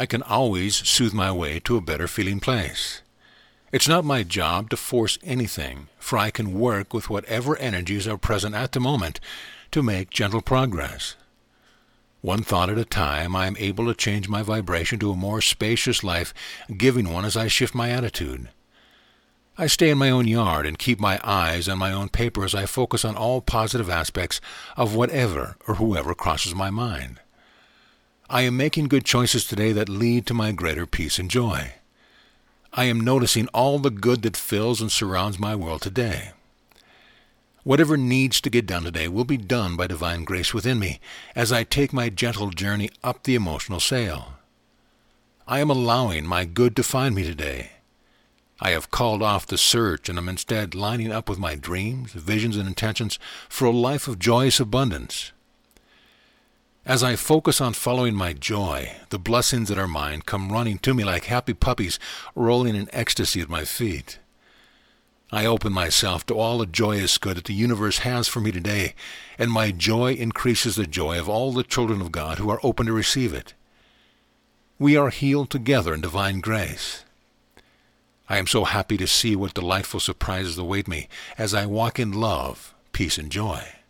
I can always soothe my way to a better feeling place. It's not my job to force anything, for I can work with whatever energies are present at the moment to make gentle progress. One thought at a time, I am able to change my vibration to a more spacious life-giving one as I shift my attitude. I stay in my own yard and keep my eyes on my own paper as I focus on all positive aspects of whatever or whoever crosses my mind. I am making good choices today that lead to my greater peace and joy. I am noticing all the good that fills and surrounds my world today. Whatever needs to get done today will be done by divine grace within me as I take my gentle journey up the emotional sail. I am allowing my good to find me today. I have called off the search and am instead lining up with my dreams, visions, and intentions for a life of joyous abundance. As I focus on following my joy, the blessings that are mine come running to me like happy puppies rolling in ecstasy at my feet. I open myself to all the joyous good that the universe has for me today, and my joy increases the joy of all the children of God who are open to receive it. We are healed together in divine grace. I am so happy to see what delightful surprises await me as I walk in love, peace, and joy.